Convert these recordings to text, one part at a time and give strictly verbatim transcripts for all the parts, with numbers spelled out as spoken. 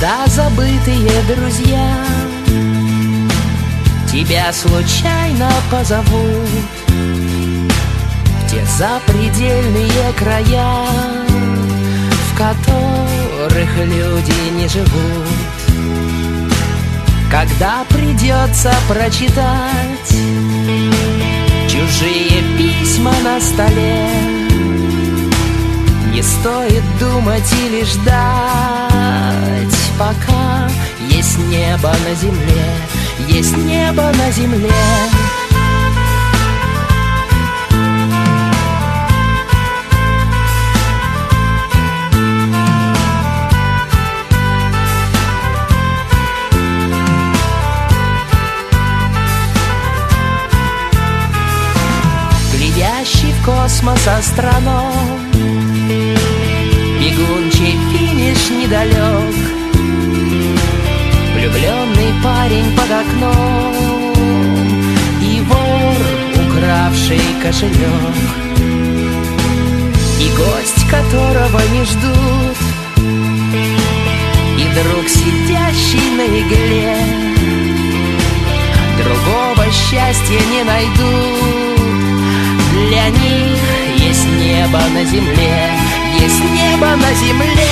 Когда забытые друзья тебя случайно позовут в те запредельные края, в которых люди не живут. Когда придется прочитать чужие письма на столе, не стоит думать или ждать, пока есть небо на земле, есть небо на земле. Глядящий в космос астроном, бегунчий финиш недалек, влюбленный парень под окном и вор, укравший кошелек, и гость, которого не ждут, и друг, сидящий на игле. Другого счастья не найдут. Для них есть небо на земле, есть небо на земле.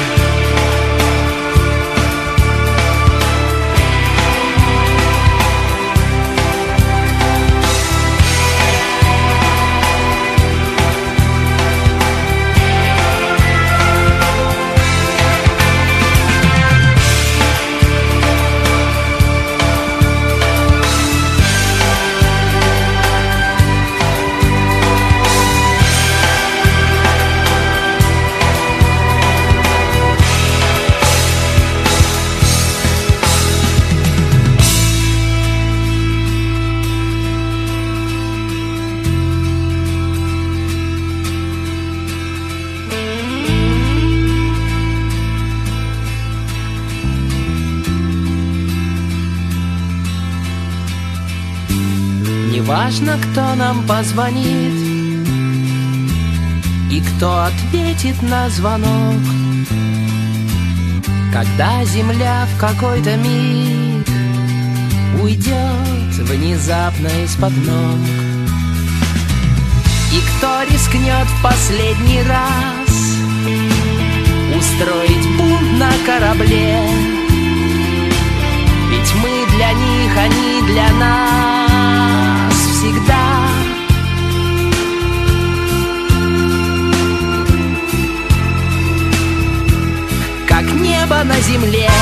Неважно, кто нам позвонит и кто ответит на звонок, когда земля в какой-то миг уйдет внезапно из-под ног, и кто рискнет в последний раз устроить бунт на корабле. Ведь мы для них, они для нас всегда. Как небо на земле.